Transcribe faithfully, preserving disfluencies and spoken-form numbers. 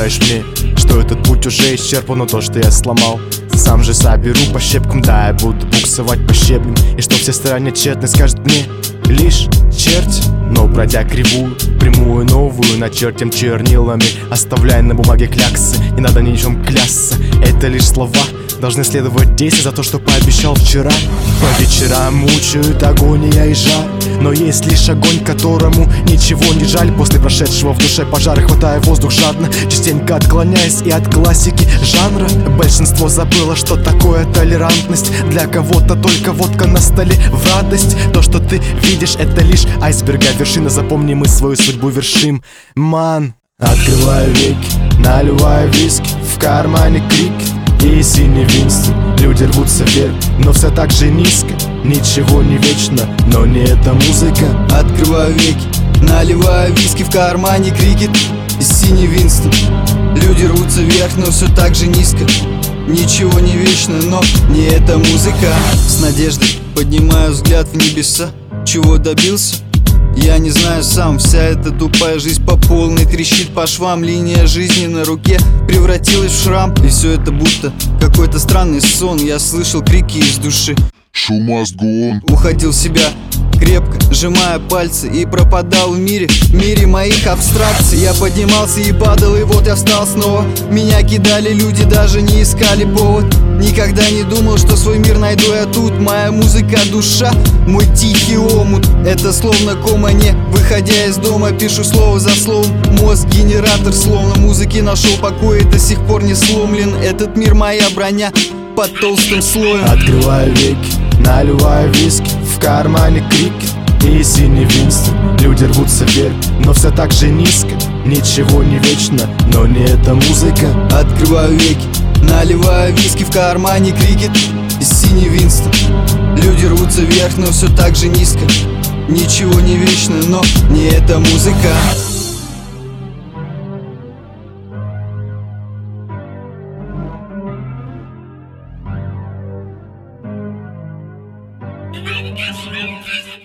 сказать мне, что этот путь уже исчерпан, но то, что я сломал, сам же соберу по щепкам. Да, я буду буксовать по щебням, и что все старания тщетны, скажет мне лишь черти. Но пройдя кривую, прямую новую, начертим чернилами, оставляя на бумаге кляксы. Не надо ни в чем клясться, это лишь слова, должны следовать действия за то, что пообещал вчера. По вечерам мучают агония и жар, но есть лишь огонь, которому ничего не жаль. После прошедшего в душе пожара, хватая воздух жадно, частенько отклоняясь и от классики жанра. Большинство забыло, что такое толерантность. Для кого-то только водка на столе в радость. То, что ты видишь, это лишь айсберга вершина. Запомни, мы свою судьбу вершим, ман. Открываю веки, наливаю виски, в кармане крик и синий Винстон. Люди рвутся вверх, но все так же низко. Ничего не вечно, но не эта музыка. Открываю веки, наливаю виски, в кармане крикет и синий Винстон. Люди рвутся вверх, но все так же низко. Ничего не вечно, но не эта музыка. С надеждой поднимаю взгляд в небеса. Чего добился? Я не знаю сам. Вся эта тупая жизнь по полной трещит по швам. Линия жизни на руке превратилась в шрам. И все это будто какой-то странный сон. Я слышал крики из души. Show must go on. Уходил в себя, крепко сжимая пальцы, и пропадал в мире, в мире моих абстракций. Я поднимался и падал, и вот я встал снова. Меня кидали люди, даже не искали повод. Никогда не думал, что свой мир найду я тут. Моя музыка, душа, мой тихий омут. Это словно кома, не выходя из дома, пишу слово за словом. Мозг генератор, словно музыки нашел покой, и до сих пор не сломлен. Этот мир моя броня под толстым слоем. Открываю веки, наливаю виски, в кармане крикет и синий Винстон. Люди рвутся вверх, но все так же низко. Ничего не вечно, но не эта музыка. Открываю веки, наливаю виски, в кармане крикет и синий Винстон. Люди рвутся вверх, но все так же низко. Ничего не вечно, но не эта музыка. Yes,